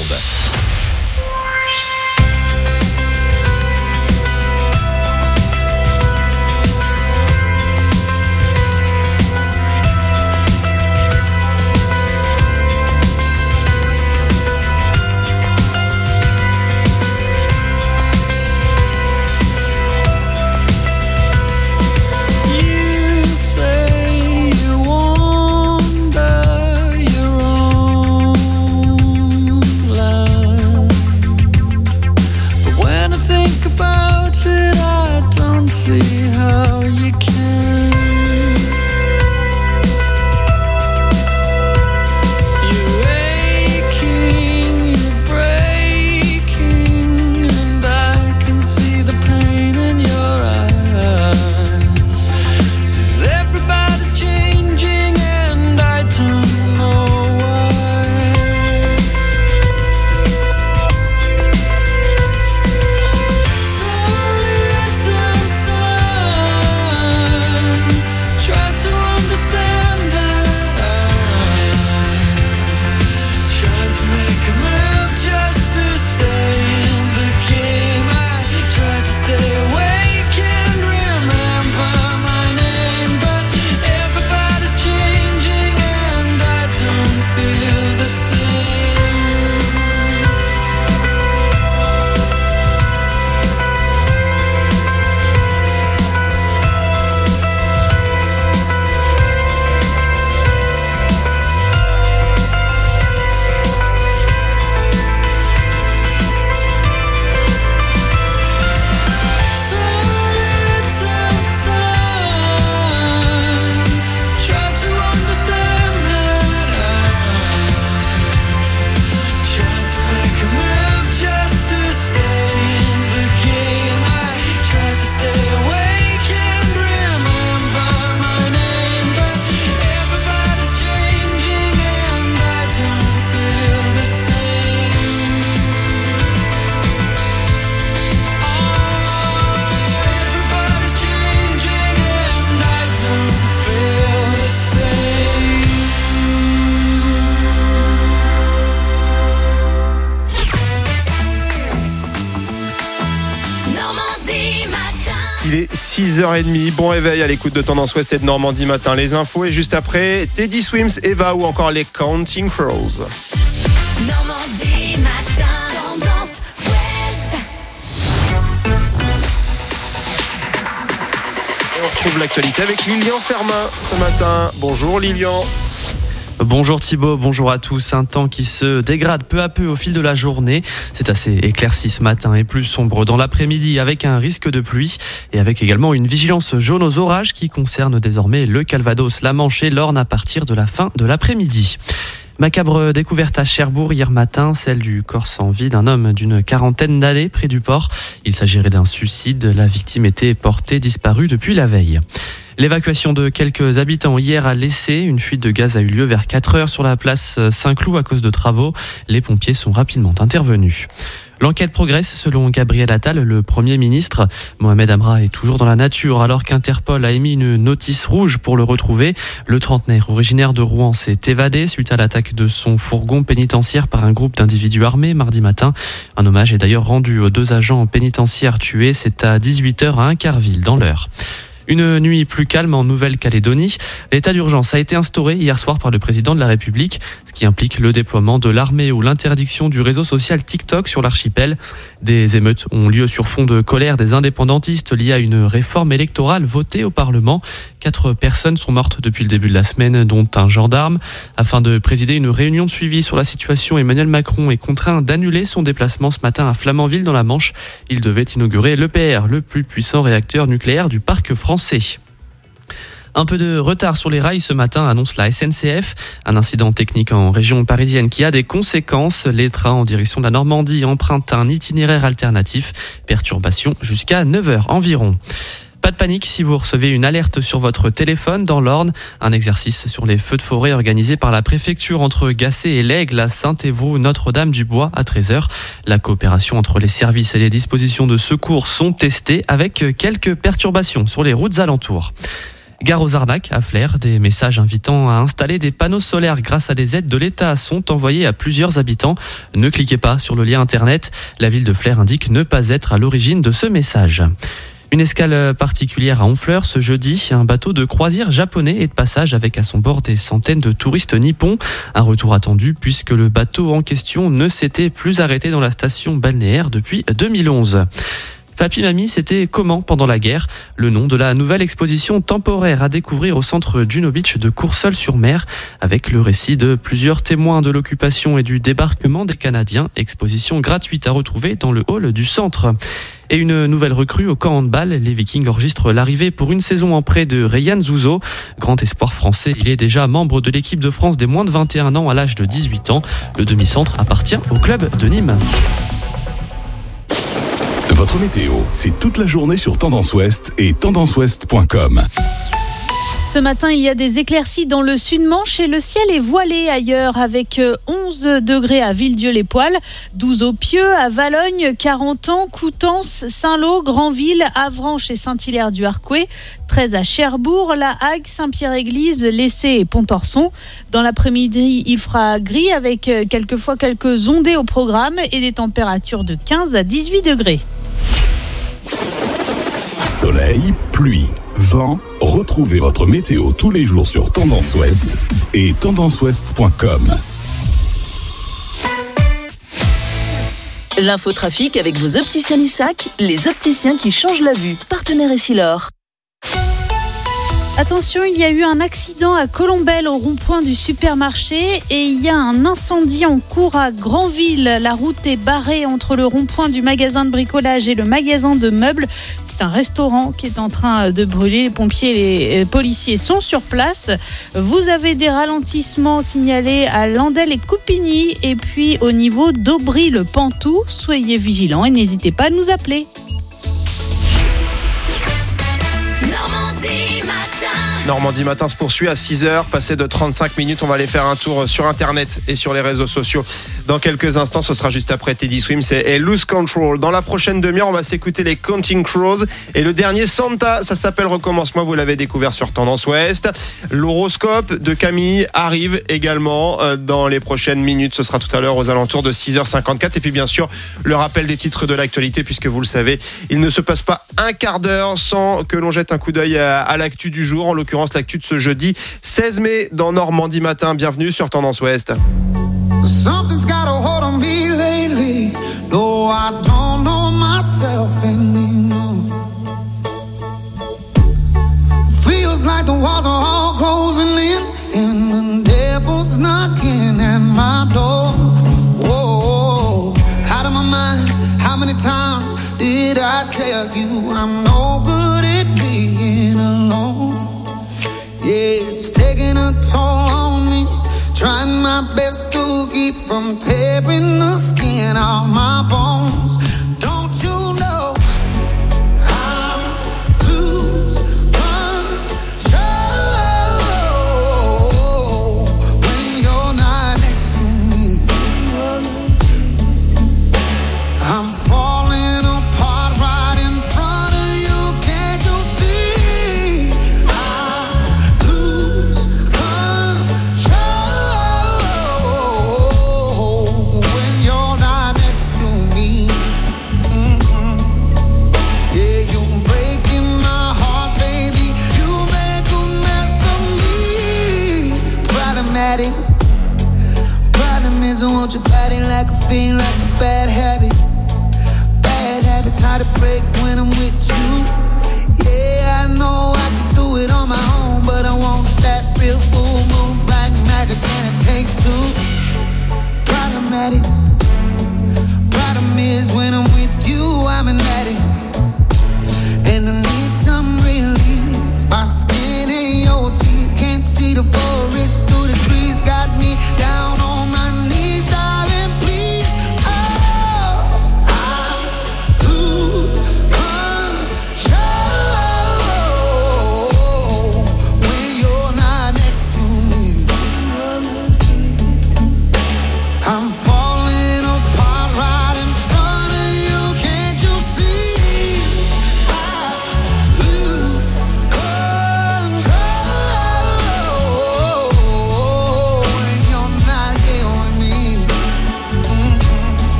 Il est 6h30, bon réveil à l'écoute de Tendance Ouest et de Normandie Matin. Les infos et juste après, Teddy Swims, Eva ou encore les Counting Crows. Normandie Matin, Tendance Ouest. Et on retrouve l'actualité avec Lilian Fermin ce matin. Bonjour Lilian. Bonjour Thibaut, bonjour à tous. Un temps qui se dégrade peu à peu au fil de la journée. C'est assez éclairci ce matin et plus sombre dans l'après-midi avec un risque de pluie et avec également une vigilance jaune aux orages qui concerne désormais le Calvados, la Manche et l'Orne à partir de la fin de l'après-midi. Macabre découverte à Cherbourg hier matin, celle du corps sans vie d'un homme d'une quarantaine d'années près du port. Il s'agirait d'un suicide. La victime était portée disparue depuis la veille. L'évacuation de quelques habitants hier a laissé. Une fuite de gaz a eu lieu vers 4 heures sur la place Saint-Cloud à cause de travaux. Les pompiers sont rapidement intervenus. L'enquête progresse selon Gabriel Attal, le Premier ministre. Mohamed Amra est toujours dans la nature alors qu'Interpol a émis une notice rouge pour le retrouver. Le trentenaire originaire de Rouen s'est évadé suite à l'attaque de son fourgon pénitentiaire par un groupe d'individus armés mardi matin. Un hommage est d'ailleurs rendu aux 2 agents pénitentiaires tués. C'est à 18h à Incarville dans l'Eure. Une nuit plus calme en Nouvelle-Calédonie. L'état d'urgence a été instauré hier soir par le président de la République, ce qui implique le déploiement de l'armée ou l'interdiction du réseau social TikTok sur l'archipel. Des émeutes ont lieu sur fond de colère des indépendantistes liés à une réforme électorale votée au Parlement. 4 personnes sont mortes depuis le début de la semaine, dont un gendarme. Afin de présider une réunion de suivi sur la situation, Emmanuel Macron est contraint d'annuler son déplacement ce matin à Flamanville dans la Manche. Il devait inaugurer l'EPR, le plus puissant réacteur nucléaire du parc français. Un peu de retard sur les rails ce matin, annonce la SNCF. Un incident technique en région parisienne qui a des conséquences. Les trains en direction de la Normandie empruntent un itinéraire alternatif. Perturbation jusqu'à 9h environ. Pas de panique si vous recevez une alerte sur votre téléphone dans l'Orne. Un exercice sur les feux de forêt organisé par la préfecture entre Gacé et l'Aigle à Saint-Évroult, Notre-Dame-du-Bois à 13h. La coopération entre les services et les dispositions de secours sont testées avec quelques perturbations sur les routes alentours. Gare aux arnaques à Flers, des messages invitant à installer des panneaux solaires grâce à des aides de l'État sont envoyés à plusieurs habitants. Ne cliquez pas sur le lien internet. La ville de Flers indique ne pas être à l'origine de ce message. Une escale particulière à Honfleur ce jeudi. Un bateau de croisière japonais est de passage avec à son bord des centaines de touristes nippons. Un retour attendu puisque le bateau en question ne s'était plus arrêté dans la station balnéaire depuis 2011. Papy Mamie, c'était comment pendant la guerre ? Le nom de la nouvelle exposition temporaire à découvrir au centre Juno Beach de Courseulles-sur-Mer, avec le récit de plusieurs témoins de l'occupation et du débarquement des Canadiens. Exposition gratuite à retrouver dans le hall du centre. Et une nouvelle recrue au camp handball. Les Vikings enregistrent l'arrivée pour une saison en prêt de Ryan Zouzo. Grand espoir français, il est déjà membre de l'équipe de France des moins de 21 ans à l'âge de 18 ans. Le demi-centre appartient au club de Nîmes. Votre météo, c'est toute la journée sur Tendance Ouest et tendanceouest.com. Ce matin, il y a des éclaircies dans le sud-Manche et le ciel est voilé ailleurs avec 11 degrés à Villedieu-les-Poêles, 12 au Pieux, à Valognes, 40 ans, Coutances, Saint-Lô, Granville, Avranches et Saint-Hilaire-du-Harcouët, 13 à Cherbourg, La Hague, Saint-Pierre-Église, Lessay et Pontorson. Dans l'après-midi, il fera gris avec quelquefois quelques ondées au programme et des températures de 15 à 18 degrés. Soleil, pluie, vent, retrouvez votre météo tous les jours sur Tendance Ouest et tendanceouest.com. L'infotrafic avec vos opticiens Lissac, les opticiens qui changent la vue. Partenaire Essilor. Attention, il y a eu un accident à Colombelles au rond-point du supermarché et il y a un incendie en cours à Granville. La route est barrée entre le rond-point du magasin de bricolage et le magasin de meubles. C'est un restaurant qui est en train de brûler. Les pompiers et les policiers sont sur place. Vous avez des ralentissements signalés à Landel et Coupigny et puis au niveau d'Aubry-le-Pantoux. Soyez vigilants et n'hésitez pas à nous appeler. Normandie Matin se poursuit à 6h, passé de 35 minutes. On va aller faire un tour sur Internet et sur les réseaux sociaux. Dans quelques instants, ce sera juste après Teddy Swims et Lose Control. Dans la prochaine demi-heure, on va s'écouter les Counting Crows et le dernier Santa, ça s'appelle Recommence-moi, vous l'avez découvert sur Tendance Ouest. L'horoscope de Camille arrive également dans les prochaines minutes. Ce sera tout à l'heure aux alentours de 6h54. Et puis bien sûr, le rappel des titres de l'actualité, puisque vous le savez, il ne se passe pas un quart d'heure sans que l'on jette un coup d'œil à l'actu du jour, en l'occurrence l'actu de ce jeudi 16 mai dans Normandie Matin. Bienvenue sur Tendance Ouest. Something's got a hold on me lately. No, I don't know myself anymore. Feels like the walls are all closing in and the devil's knocking at my door. Whoa, out of my mind. How many times did I tell you I'm no good at being alone? Yeah, it's taking a toll on me. Trying my best to keep from tearing the skin off my bones. Don't you know I lose control when you're not next to me? I'm falling apart right in front of you. Can't you see? I lose control when you're not next to me. Yeah, you're breaking my heart, baby. You make a mess of me. Problematic. Problem is I want your body like a fiend, like a bad habit. Bad habits hard to break when I'm with you. Yeah, I know I could do it on my own, but I want that real full moon black magic, and it takes two. Problematic. Problem is when I'm with you, I'm an addict, and I need some relief. My skin ain't your teeth, can't see the forest through the trees. Got me down on my knees, darling, please. Oh, I lose control when you're not next to me. I'm falling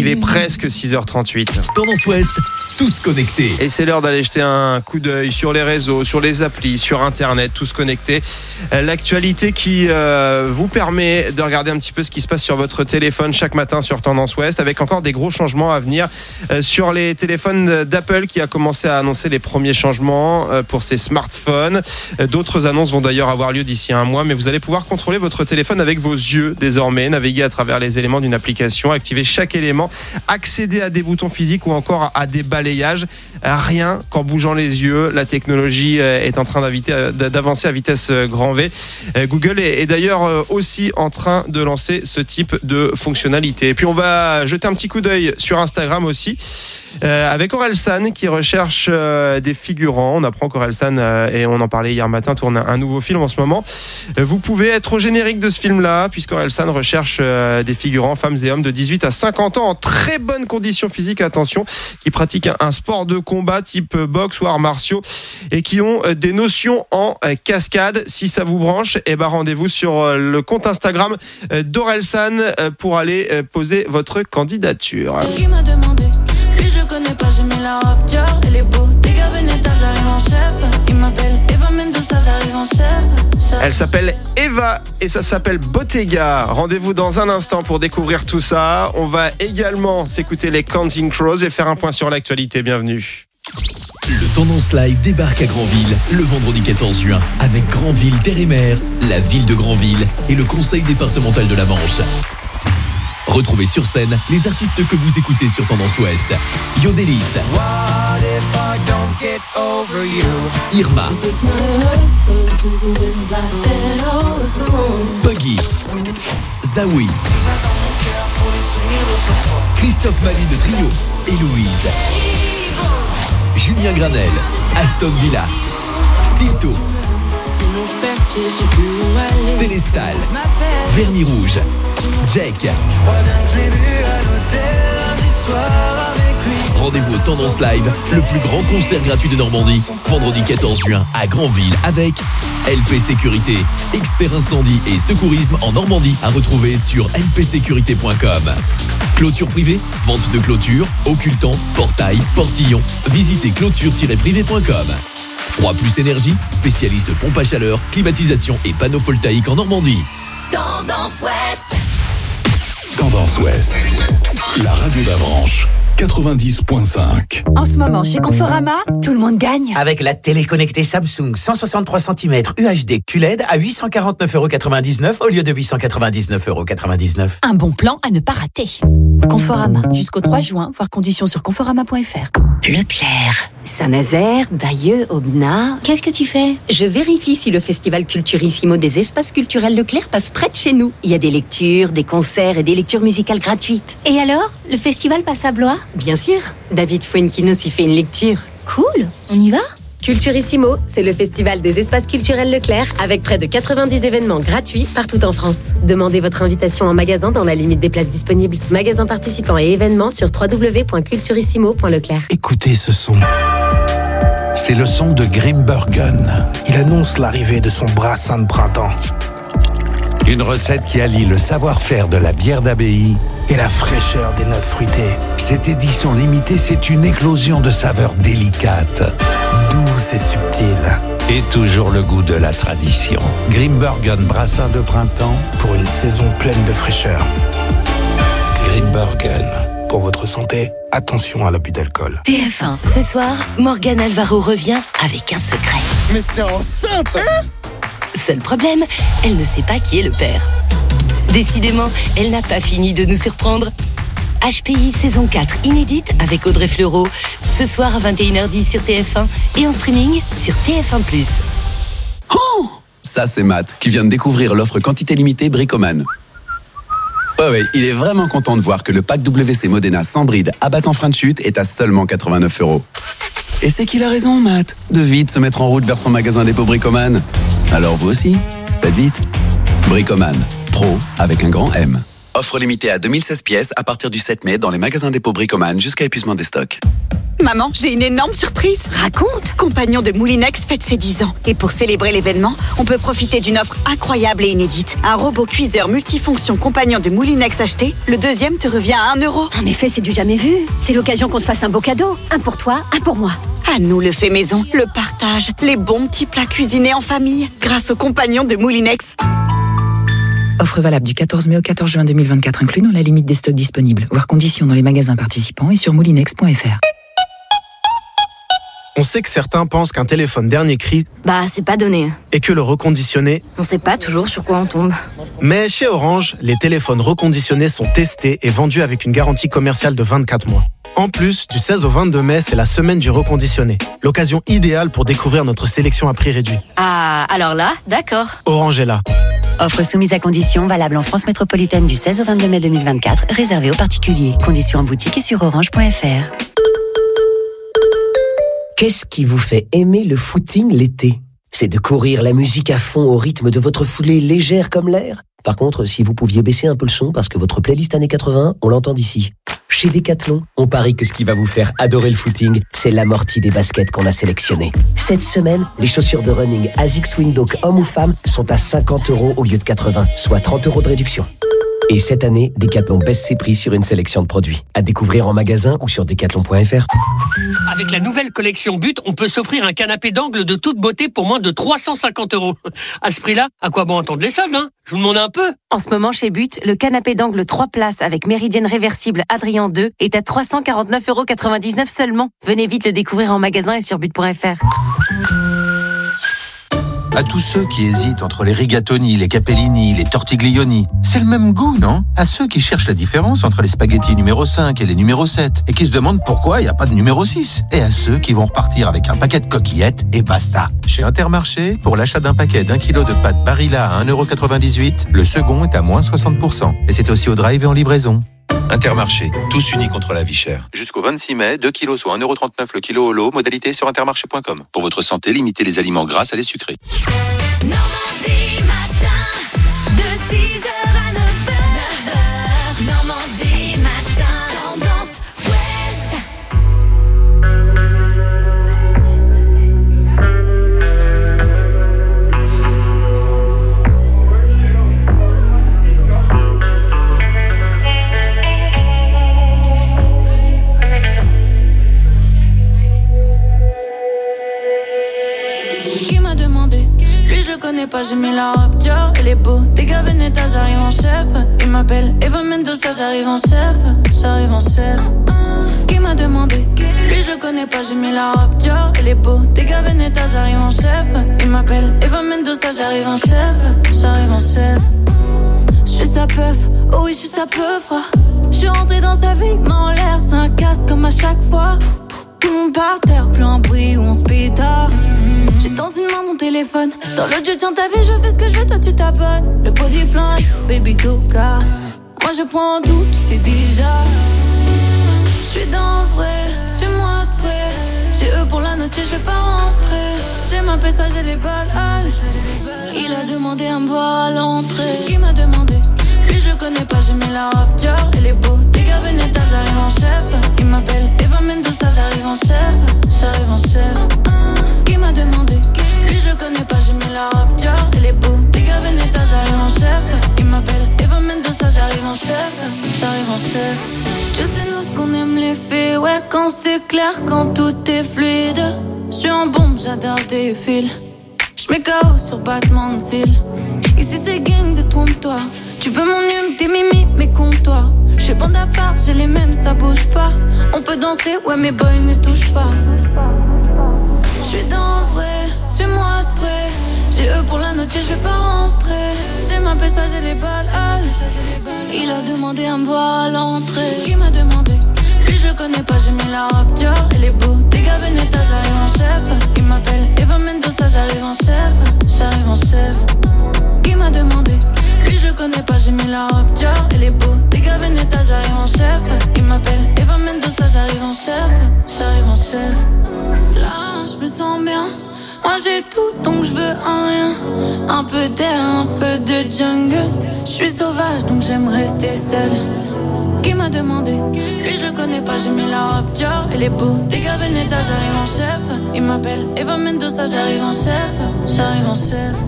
Il est presque 6h38. Tendance Ouest, tous connectés. Et c'est l'heure d'aller jeter un coup d'œil sur les réseaux, sur les applis, sur Internet, tous connectés. L'actualité qui vous permet de regarder un petit peu ce qui se passe sur votre téléphone chaque matin sur Tendance Ouest, avec encore des gros changements à venir sur les téléphones d'Apple qui a commencé à annoncer les premiers changements pour ses smartphones. D'autres annonces vont d'ailleurs avoir lieu d'ici un mois, mais vous allez pouvoir contrôler votre téléphone avec vos yeux désormais, naviguer à travers les éléments d'une application, activer chaque élément, accéder à des boutons physiques ou encore à des balayages. Rien qu'en bougeant les yeux, la technologie est en train d'avancer à vitesse grand V. Google est d'ailleurs aussi en train de lancer ce type de fonctionnalité. Et puis on va jeter un petit coup d'œil sur Instagram aussi, avec Orelsan qui recherche des figurants. On apprend qu'Orelsan, et on en parlait hier matin, tourne un nouveau film en ce moment. Vous pouvez être au générique de ce film-là, puisqu'Orelsan recherche des figurants, femmes et hommes de 18 à 50 ans en très bonne condition physique, attention, qui pratiquent un sport de combat type boxe ou arts martiaux et qui ont des notions en cascade. Si ça vous branche, rendez-vous sur le compte Instagram d'Orelsan pour aller poser votre candidature. Qui m'a demandé, lui je connais pas, j'ai mis la robe Dior, elle est beau, dégâts Veneta, j'arrive en chef. Il m'appelle Eva Mendoza, j'arrive en chef. Elle s'appelle Eva et ça s'appelle Bottega. Rendez-vous dans un instant pour découvrir tout ça. On va également s'écouter les Counting Crows et faire un point sur l'actualité. Bienvenue. Le Tendance Live débarque à Granville le vendredi 14 juin avec Granville Terre et Mer, la ville de Granville et le conseil départemental de la Manche. Retrouvez sur scène les artistes que vous écoutez sur Tendance Ouest. Yodelis, Irma, Buggy, Zawi, Christophe Mali de Trio et Louise, Julien Granel, Aston Villa, Stilto, Célestal, Vernis Rouge, Jack. Rendez-vous au Tendance Live, le plus grand concert gratuit de Normandie, vendredi 14 juin à Granville avec LP Sécurité, expert incendie et secourisme en Normandie, à retrouver sur lpsécurité.com. Clôture privée, vente de clôture, occultant, portail, portillon. Visitez clôture-privé.com. Froid plus énergie, spécialiste pompe à chaleur, climatisation et panneaux voltaïques en Normandie. Tendance Ouest. Tendance Ouest, la radio d'Avranches, 90.5. En ce moment, chez Conforama, tout le monde gagne. Avec la télé connectée Samsung 163 cm UHD QLED à 849,99€ au lieu de 899,99€. Un bon plan à ne pas rater. Conforama, jusqu'au 3 juin, voir conditions sur conforama.fr. Leclerc, Saint-Nazaire, Bayeux, Aubenas. Qu'est-ce que tu fais? Je vérifie si le festival Culturissimo des espaces culturels Leclerc passe près de chez nous. Il y a des lectures, des concerts et des lectures musicales gratuites. Et alors, le festival passe à Blois? Bien sûr. David Fuenquinos y fait une lecture. Cool, on y va? Culturissimo, c'est le festival des espaces culturels Leclerc avec près de 90 événements gratuits partout en France. Demandez votre invitation en magasin dans la limite des places disponibles. Magasins participants et événements sur www.culturissimo.leclerc. Écoutez ce son. C'est le son de Grimbergen. Il annonce l'arrivée de son brassin de printemps. Une recette qui allie le savoir-faire de la bière d'abbaye et la fraîcheur des notes fruitées. Cette édition limitée, c'est une éclosion de saveurs délicates, douces et subtiles. Et toujours le goût de la tradition. Grimbergen brassin de printemps pour une saison pleine de fraîcheur. Grimbergen. Pour votre santé, attention à l'abus d'alcool. TF1. Ce soir, Morgane Alvaro revient avec un secret. Mais t'es enceinte, hein? Seul problème, elle ne sait pas qui est le père. Décidément, elle n'a pas fini de nous surprendre. HPI saison 4 inédite avec Audrey Fleurot. Ce soir à 21h10 sur TF1 et en streaming sur TF1+. Oh, ça c'est Matt qui vient de découvrir l'offre quantité limitée Bricoman. Ouais, il est vraiment content de voir que le pack WC Modena sans bride abattant frein de chute est à seulement 89€. Et c'est qu'il a raison, Matt, de vite se mettre en route vers son magasin dépôt Bricoman. Alors vous aussi, faites vite. Bricoman, pro avec un grand M. Offre limitée à 2016 pièces à partir du 7 mai dans les magasins dépôt Bricoman jusqu'à épuisement des stocks. Maman, j'ai une énorme surprise. Raconte. Compagnon de Moulinex fête ses 10 ans. Et pour célébrer l'événement, on peut profiter d'une offre incroyable et inédite. Un robot cuiseur multifonction Compagnon de Moulinex acheté, le deuxième te revient à 1 euro. En effet, c'est du jamais vu. C'est l'occasion qu'on se fasse un beau cadeau. Un pour toi, un pour moi. À nous le fait maison, le partage, les bons petits plats cuisinés en famille, grâce au Compagnon de Moulinex. Offre valable du 14 mai au 14 juin 2024, inclus dans la limite des stocks disponibles. Voir conditions dans les magasins participants et sur moulinex.fr. On sait que certains pensent qu'un téléphone dernier cri, c'est pas donné. Et que le reconditionné, On sait pas toujours sur quoi on tombe. Mais chez Orange, les téléphones reconditionnés sont testés et vendus avec une garantie commerciale de 24 mois. En plus, du 16 au 22 mai, c'est la semaine du reconditionné. L'occasion idéale pour découvrir notre sélection à prix réduit. Ah, alors là, d'accord. Orange est là. Offre soumise à conditions, valable en France métropolitaine du 16 au 22 mai 2024, réservée aux particuliers. Conditions en boutique et sur orange.fr. Qu'est-ce qui vous fait aimer le footing l'été ? C'est de courir la musique à fond au rythme de votre foulée légère comme l'air ? Par contre, si vous pouviez baisser un peu le son parce que votre playlist années 80, on l'entend d'ici. Chez Decathlon, on parie que ce qui va vous faire adorer le footing, c'est l'amorti des baskets qu'on a sélectionnées. Cette semaine, les chaussures de running ASICS Windhoek hommes ou femmes sont à 50 € au lieu de 80, soit 30 € de réduction. Et cette année, Decathlon baisse ses prix sur une sélection de produits. À découvrir en magasin ou sur decathlon.fr. Avec la nouvelle collection But, on peut s'offrir un canapé d'angle de toute beauté pour moins de 350 €. À ce prix-là, à quoi bon attendre les soldes, hein ? Je vous demande un peu. En ce moment, chez But, le canapé d'angle 3 places avec méridienne réversible Adrien 2 est à 349,99 € seulement. Venez vite le découvrir en magasin et sur but.fr. À tous ceux qui hésitent entre les rigatoni, les capellini, les tortiglioni, c'est le même goût, non ? À ceux qui cherchent la différence entre les spaghettis numéro 5 et les numéro 7 et qui se demandent pourquoi il n'y a pas de numéro 6. Et à ceux qui vont repartir avec un paquet de coquillettes et basta. Chez Intermarché, pour l'achat d'un paquet d'1 kg de pâtes Barilla à 1,98 €, le second est à moins 60%. Et c'est aussi au drive et en livraison. Intermarché, tous unis contre la vie chère. Jusqu'au 26 mai, 2 kilos soit 1,39 € le kilo au lot, modalité sur intermarché.com. Pour votre santé, limitez les aliments gras à les sucrés. Normandie matin, de 6h à 9h. Normandie matin, tendance ouest. Qui m'a demandé? Lui je connais pas, j'ai mis la robe Dior, elle est beau. Des gars Veneta, j'arrive en chef. Il m'appelle Eva Mendoza, j'arrive en chef. J'arrive en chef. Qui m'a demandé? Lui je connais pas, j'ai mis la robe Dior, elle est beau. Des gars Veneta, j'arrive en chef. Il m'appelle Eva Mendoza, j'arrive en chef. J'arrive en chef. Je suis sa peuf, oh oui je suis sa peuf. Je suis rentrée dans sa vie, main en l'air, c'est un casse comme à chaque fois. Tout le monde par terre, plus un bruit où on se pétard. J'ai dans une main mon téléphone, dans l'autre je tiens ta vie, je fais ce que je veux, toi tu t'abonnes. Le body flingue, baby toka. Moi je prends tout, tu sais déjà. Je suis dans le vrai, suis-moi de près. J'ai eux pour la note, je vais pas rentrer. J'ai ma paix, ça j'ai les balles. Il a demandé à me voir à l'entrée. Qui m'a demandé? Lui je connais pas, j'ai mis la robe Dior, elle est beau. Des gars Veneta, j'arrive en chef. Il m'appelle Eva Mendoza, j'arrive en chef. J'arrive en chef. Qui m'a demandé? Lui je connais pas, j'ai mis la robe Dior, elle est beau. Des gars Veneta, j'arrive en chef. Il m'appelle Eva Mendoza, j'arrive en chef. J'arrive en chef. Tu sais nous ce qu'on aime les filles, ouais quand c'est clair, quand tout est fluide. Je suis en bombe, j'adore tes fils. J'mets KO sur battement de cils. Ici c'est gang de trompe-toi. Tu veux mon hume, tes mimi, mais compte-toi. J'fais bande à part, j'ai les mêmes, ça bouge pas. On peut danser, ouais mes boys ne touchent pas. J'suis dans le vrai, suis-moi de près. J'ai eux pour la note, je vais pas rentrer. C'est ma paix, ça j'ai les balles. Il a demandé à me voir à l'entrée. Qui m'a demandé? Lui je connais pas, j'ai mis la robe Dior, elle est beau. Des gars Veneta, j'arrive en chef. Il m'appelle Eva Mendoza, j'arrive en chef. J'arrive en chef. Qui m'a demandé? Lui je connais pas, j'ai mis la robe Dior, elle est beau. Des gars Veneta, j'arrive en chef. Il m'appelle Eva Mendoza, j'arrive en chef. J'arrive en chef. Là je me sens bien. Moi j'ai tout donc je veux un rien. Un peu d'air, un peu de jungle. Je suis sauvage donc j'aime rester seule. Qui m'a demandé? Lui je connais pas, j'ai mis la robe Dior. Il est beau, Bottega Veneta, j'arrive en chef. Il m'appelle Eva Mendoza, j'arrive en chef. J'arrive en chef.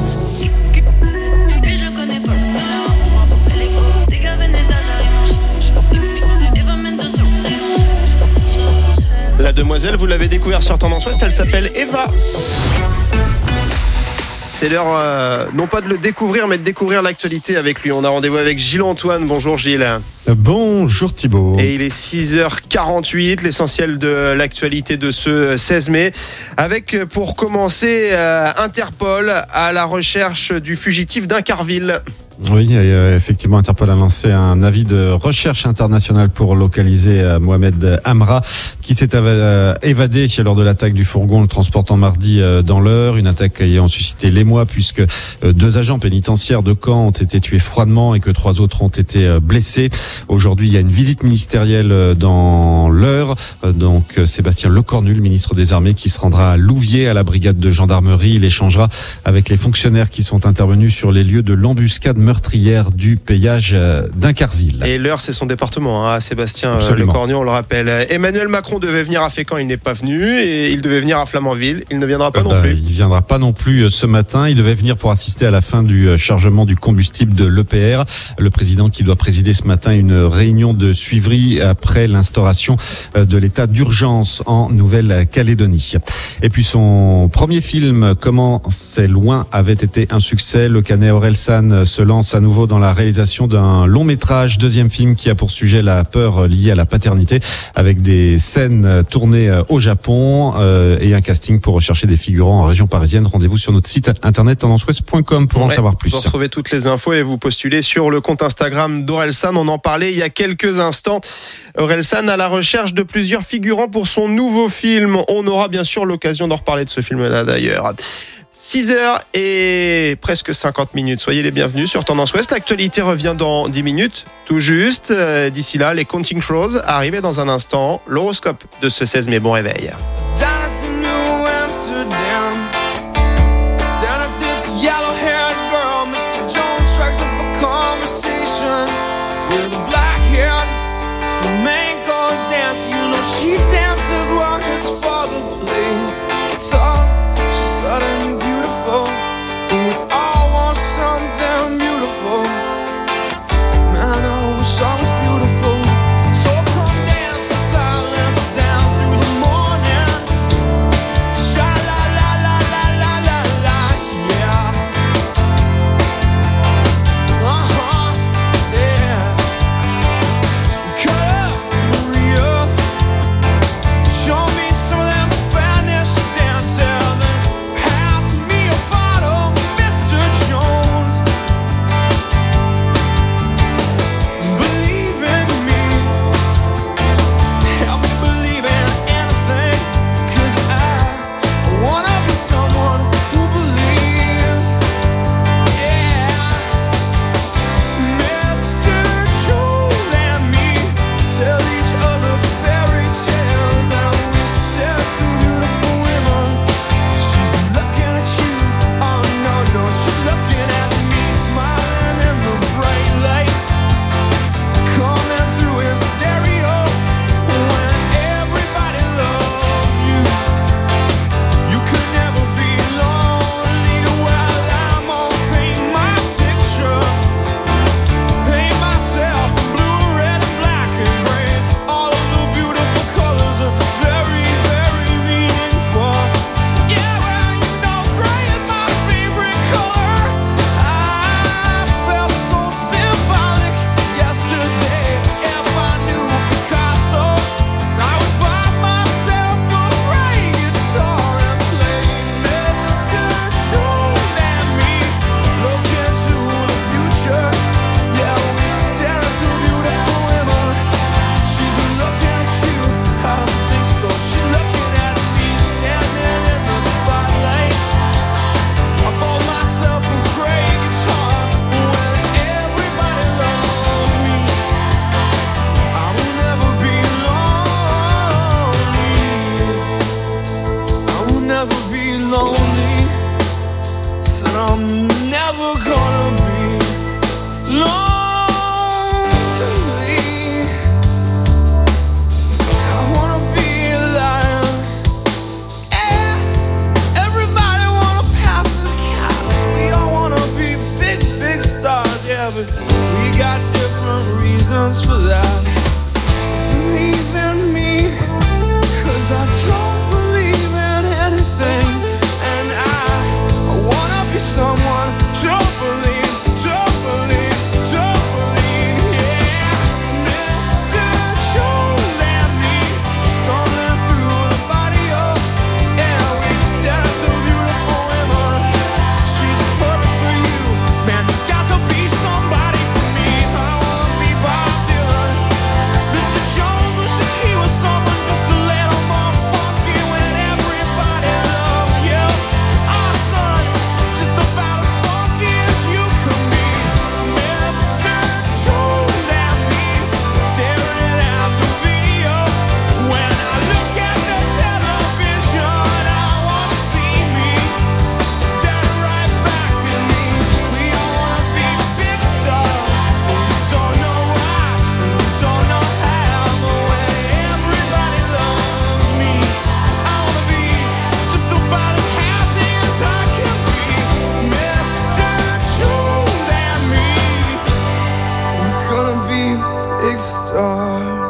Lui je connais pas, il est beau, Bottega Veneta, j'arrive en chef. Eva Mendoza, j'arrive en chef. La demoiselle, vous l'avez découvert sur Tendance Ouest, elle s'appelle Eva. C'est l'heure, non pas de le découvrir, mais de découvrir l'actualité avec lui. On a rendez-vous avec Gilles Antoine. Bonjour Gilles. Bonjour Thibaut. Et il est 6h48, l'essentiel de l'actualité de ce 16 mai. Avec, pour commencer, Interpol à la recherche du fugitif d'Incarville. Oui, effectivement, Interpol a lancé un avis de recherche internationale pour localiser Mohamed Amra, qui s'est évadé lors de l'attaque du fourgon le transportant mardi dans l'Eure. Une attaque ayant suscité l'émoi puisque 2 agents pénitentiaires de Caen ont été tués froidement et que 3 autres ont été blessés. Aujourd'hui, il y a une visite ministérielle dans l'Eure. Donc, Sébastien Lecornu, le ministre des Armées, qui se rendra à Louviers, à la brigade de gendarmerie. Il échangera avec les fonctionnaires qui sont intervenus sur les lieux de l'embuscade meurtrière du péage d'Incarville. Et l'Eure, c'est son département, hein, Sébastien Lecornu, on le rappelle. Emmanuel Macron devait venir à Fécamp, il n'est pas venu, et il devait venir à Flamanville, il ne viendra pas non plus. Il viendra pas non plus ce matin, il devait venir pour assister à la fin du chargement du combustible de l'EPR. Le président qui doit présider ce matin une réunion de suivi après l'instauration de l'état d'urgence en Nouvelle-Calédonie. Et puis son premier film, Comment c'est loin, avait été un succès. Le Canet Orelsan se lance à nouveau dans la réalisation d'un long métrage, 2e film qui a pour sujet la peur liée à la paternité, avec des scènes tournées au Japon et un casting pour rechercher des figurants en région parisienne. Rendez-vous sur notre site internet tendanceouest.com pour en savoir plus. Vous retrouvez toutes les infos et vous postulez sur le compte Instagram d'Orelsan. On en parlait il y a quelques instants. Orelsan à la recherche de plusieurs figurants pour son nouveau film. On aura bien sûr l'occasion d'en reparler de ce film-là d'ailleurs. 6h et presque 50 minutes. Soyez les bienvenus sur Tendance Ouest. L'actualité revient dans 10 minutes, tout juste. D'ici là, les Counting Crows arrivent dans un instant. L'horoscope de ce 16 mai. Bon réveil.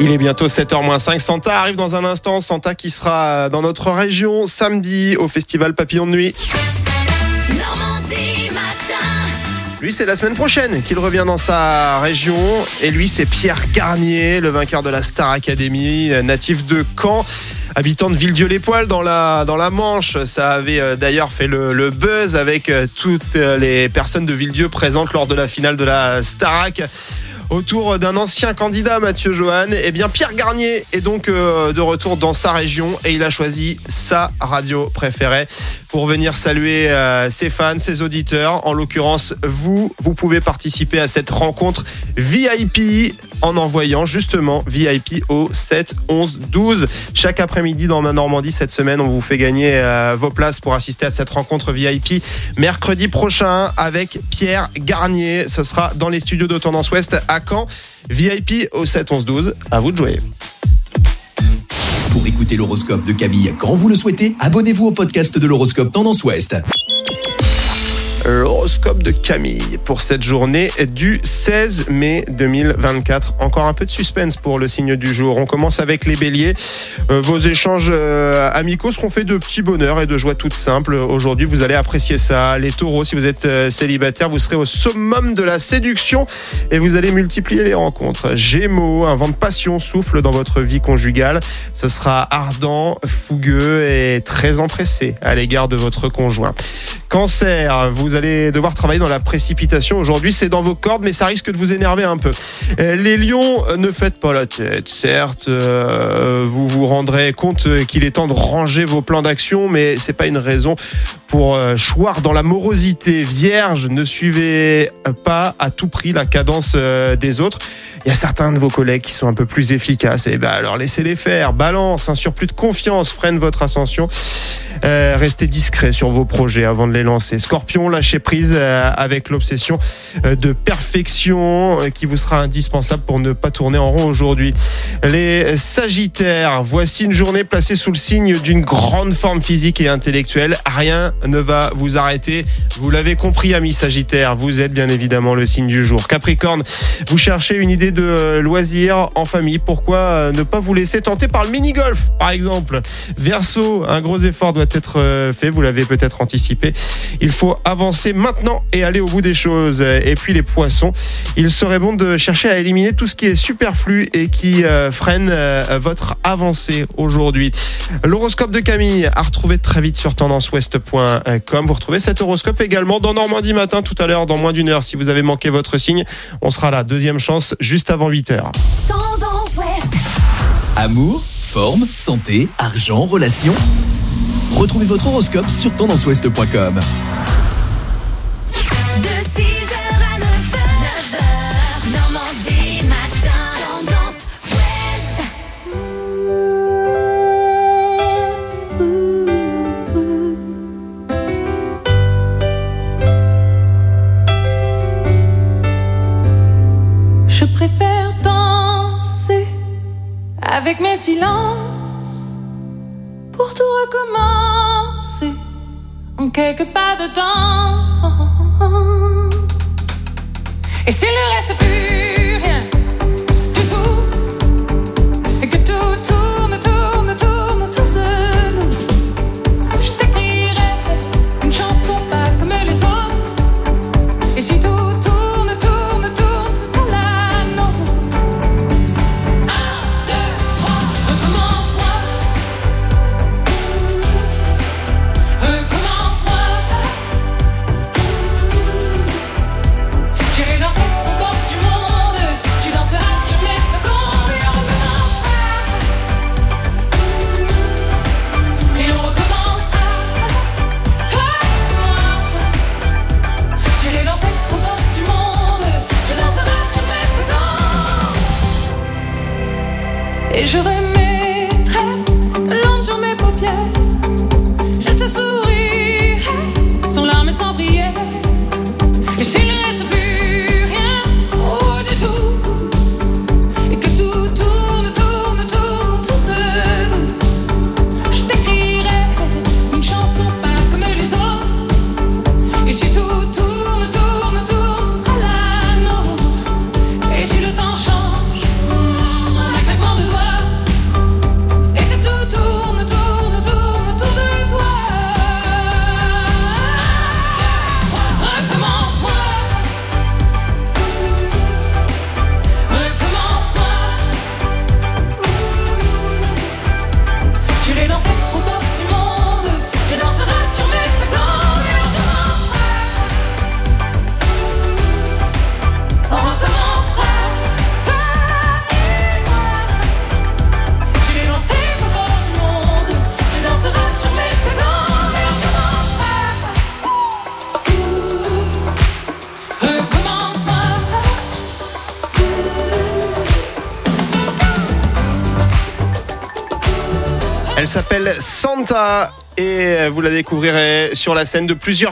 Il est bientôt 7h-5. Santa arrive dans un instant. Santa qui sera dans notre région samedi au festival Papillon de Nuit. Normandie matin. Lui, c'est la semaine prochaine qu'il revient dans sa région. Et lui, c'est Pierre Garnier, le vainqueur de la Star Academy, natif de Caen. Habitant de Villedieu-les-Poêles dans la Manche. Ça avait d'ailleurs fait le buzz avec toutes les personnes de Villedieu présentes lors de la finale de la Starac. Autour d'un ancien candidat, Mathieu Johan, eh bien Pierre Garnier est donc de retour dans sa région et il a choisi sa radio préférée pour venir saluer ses fans, ses auditeurs. En l'occurrence, vous pouvez participer à cette rencontre VIP en envoyant justement VIP au 7 11 12. Chaque après-midi dans ma Normandie cette semaine, on vous fait gagner vos places pour assister à cette rencontre VIP mercredi prochain avec Pierre Garnier. Ce sera dans les studios de Tendance Ouest à Caen. VIP au 7 11 12. À vous de jouer. Pour écouter l'horoscope de Camille quand vous le souhaitez, abonnez-vous au podcast de l'horoscope Tendance Ouest. L'horoscope de Camille pour cette journée du 16 mai 2024. Encore un peu de suspense pour le signe du jour. On commence avec les béliers. Vos échanges amicaux seront faits de petits bonheurs et de joies toutes simples. Aujourd'hui, vous allez apprécier ça. Les taureaux, si vous êtes célibataire, vous serez au summum de la séduction et vous allez multiplier les rencontres. Gémeaux, un vent de passion souffle dans votre vie conjugale. Ce sera ardent, fougueux et très empressé à l'égard de votre conjoint. Cancer, vous allez devoir travailler dans la précipitation. Aujourd'hui, c'est dans vos cordes, mais ça risque de vous énerver un peu. Les lions, ne faites pas la tête. Certes, vous vous rendrez compte qu'il est temps de ranger vos plans d'action, mais c'est pas une raison pour choir dans la morosité. Vierge, ne suivez pas à tout prix la cadence des autres. Il y a certains de vos collègues qui sont un peu plus efficaces. Et alors laissez-les faire. Balance, un surplus de confiance freine votre ascension. Restez discret sur vos projets avant de les lancer. Scorpion, lâchez prise avec l'obsession de perfection qui vous sera indispensable pour ne pas tourner en rond aujourd'hui. Les Sagittaires, voici une journée placée sous le signe d'une grande forme physique et intellectuelle. Rien ne va vous arrêter. Vous l'avez compris, amis Sagittaires, vous êtes bien évidemment le signe du jour. Capricorne, vous cherchez une idée de loisirs en famille. Pourquoi ne pas vous laisser tenter par le mini-golf, par exemple? Verseau, un gros effort doit être fait, vous l'avez peut-être anticipé. Il faut avancer maintenant et aller au bout des choses. Et puis les poissons, il serait bon de chercher à éliminer tout ce qui est superflu et qui freine votre avancée aujourd'hui. L'horoscope de Camille à retrouver très vite sur tendanceouest.com. Vous retrouvez cet horoscope également dans Normandie Matin tout à l'heure, dans moins d'une heure. Si vous avez manqué votre signe, on sera là. Deuxième chance juste avant 8h. Tendance Ouest. Amour, forme, santé, argent, relations. Retrouvez votre horoscope sur tendanceouest.com. De 6h à 9h, Normandie matin, Tendance Ouest. Je préfère danser avec mes silences pour tout recommencer en quelques pas dedans. Et s'il ne reste plus rien du tout, et que tout tourne autour de nous, je t'écrirai une chanson pas comme les autres. Et si tout tourne, ce sera la nôtre. 1, 2, 3, recommence-moi. J'irai danser au bord du monde, tu danseras sur mes secondes et on recommencera. Et on recommencera, toi et moi. J'irai danser au bord du monde, tu danseras sur mes secondes. Et je remettrai de l'encre sur mes paupières. Je te sourirai, sans larmes et sans prière. Et s'il ne reste plus rien, oh du tout, et que tout tourne autour de nous, je t'écrirai une chanson pas comme les autres. Et si tout tourne, ce sera la nôtre. Et si le temps change, un claquement de s'appelle Santa et vous la découvrirez sur la scène de plusieurs